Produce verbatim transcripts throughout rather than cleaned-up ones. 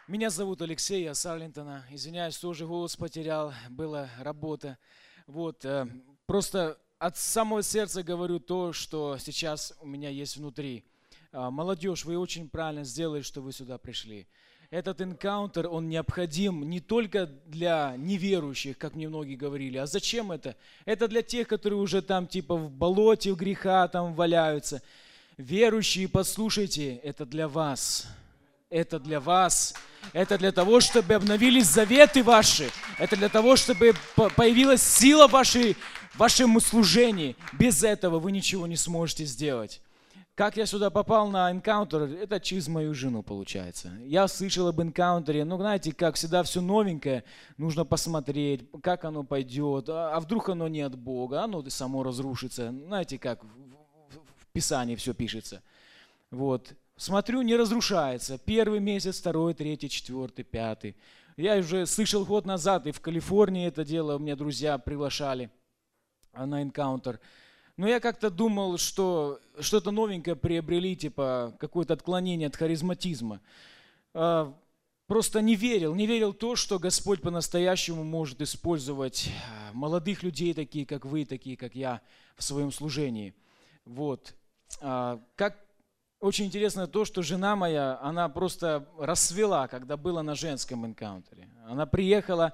Меня зовут Алексей, я с Арлингтона. Извиняюсь, тоже голос потерял, была работа. Вот, э, просто от самого сердца говорю то, что сейчас у меня есть внутри. А, Молодежь, вы очень правильно сделали, что вы сюда пришли. Этот энкаунтер, он необходим не только для неверующих, как мне многие говорили. А зачем это? Это для тех, которые уже там типа в болоте, в греха там валяются. Верующие, послушайте, это для вас. Это для вас. Это для того, чтобы обновились заветы ваши. Это для того, чтобы по- появилась сила в вашей, в вашем служении. Без этого вы ничего не сможете сделать. Как я сюда попал на энкаунтер, это через мою жену получается. Я слышал об энкаунтере, ну знаете, как всегда все новенькое, нужно посмотреть, как оно пойдет, а а вдруг оно не от Бога, оно само разрушится. Знаете, как в, в- в Писании все пишется. Вот. Смотрю, не разрушается. Первый месяц, второй, третий, четвертый, пятый. Я уже слышал год назад, и в Калифорнии это дело, меня друзья приглашали а, на энкаунтер. Но я как-то думал, что что-то новенькое приобрели, типа какое-то отклонение от харизматизма. А, Просто не верил, не верил в то, что Господь по-настоящему может использовать а, молодых людей, такие как вы, такие как я, в своем служении. Вот. А, Как очень интересно то, что жена моя, она просто расцвела, когда была на женском энкаунтере. Она приехала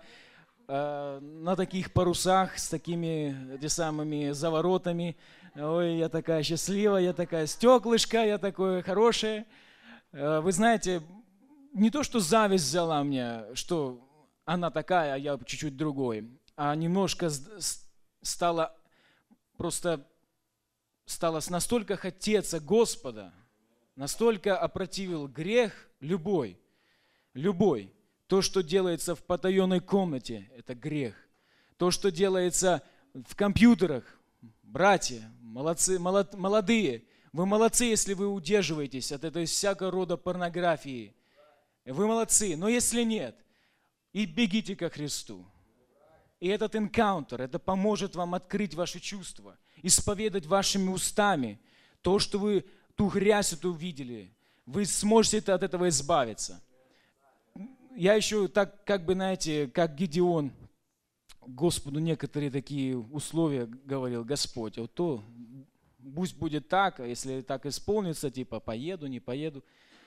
э, на таких парусах с такими эти самыми заворотами. Ой, я такая счастливая, я такая стеклышко, я такое хорошее. Э, Вы знаете, не то, что зависть взяла мне, что она такая, а я чуть-чуть другой, а немножко с- с- стало просто стало настолько хотеться Господа, настолько опротивил грех любой, любой. То, что делается в потаенной комнате, это грех. То, что делается в компьютерах, братья, молодцы, молод- молодые, вы молодцы, если вы удерживаетесь от этой всякого рода порнографии. Вы молодцы, но если нет, и бегите ко Христу. И этот энкаунтер, это поможет вам открыть ваши чувства, исповедать вашими устами то, что вы, ту грязь эту увидели. Вы сможете от этого избавиться. Я еще так, как бы, знаете, как Гедеон, Господу некоторые такие условия говорил: Господь, вот то пусть будет так, а если так исполнится, типа поеду, не поеду.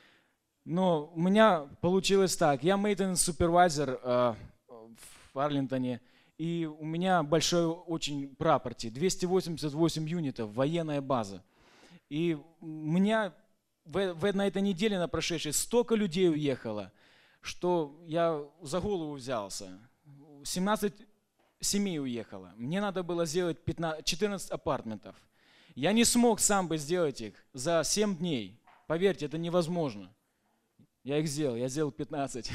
Но у меня получилось так. Я maintenance супервайзер э, в Арлингтоне, и у меня большой очень прапорти, двести восемьдесят восемь юнитов, военная база. И у меня в, в- на этой неделе, на прошедшей, столько людей уехало, что я за голову взялся. семнадцать семей уехало. Мне надо было сделать пятнадцать, четырнадцать апартментов. Я не смог сам бы сделать их за семь дней. Поверьте, это невозможно. Я их сделал, я сделал пятнадцать.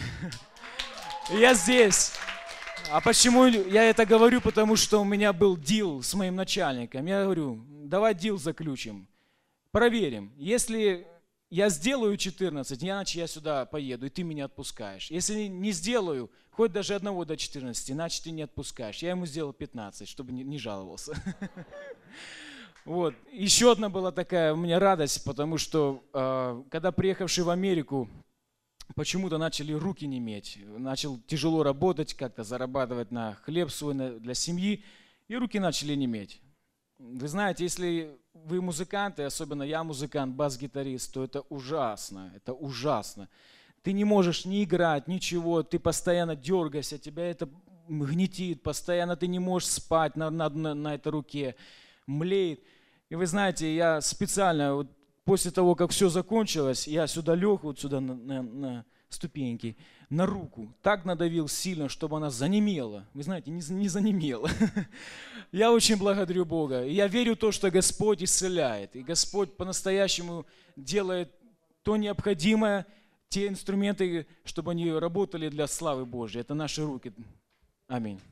И я здесь. А почему я это говорю? Потому что у меня был дил с моим начальником. Я говорю, давай дил заключим, проверим. Если я сделаю четырнадцать, иначе я сюда поеду, и ты меня отпускаешь. Если не сделаю, хоть даже одного до четырнадцати, иначе ты не отпускаешь. Я ему сделал пятнадцать, чтобы не, не жаловался. Вот. Еще одна была такая у меня радость, потому что, э, когда приехавший в Америку, почему-то начали руки неметь. Начал тяжело работать, как-то зарабатывать на хлеб свой, на- для семьи, и руки начали неметь. Вы знаете, если вы музыканты, особенно я музыкант, бас-гитарист, то это ужасно, это ужасно. Ты не можешь ни играть, ничего, ты постоянно дергаешься, тебя это гнетит, постоянно ты не можешь спать на, на, на, на этой руке, млеет. И вы знаете, я специально, вот после того, как все закончилось, я сюда лег, вот сюда на, на- на ступеньки, на руку, так надавил сильно, чтобы она занемела. Вы знаете, не, за- не занемела. Я очень благодарю Бога. И я верю в то, что Господь исцеляет. И Господь по-настоящему делает то необходимое, те инструменты, чтобы они работали для славы Божьей. Это наши руки. Аминь.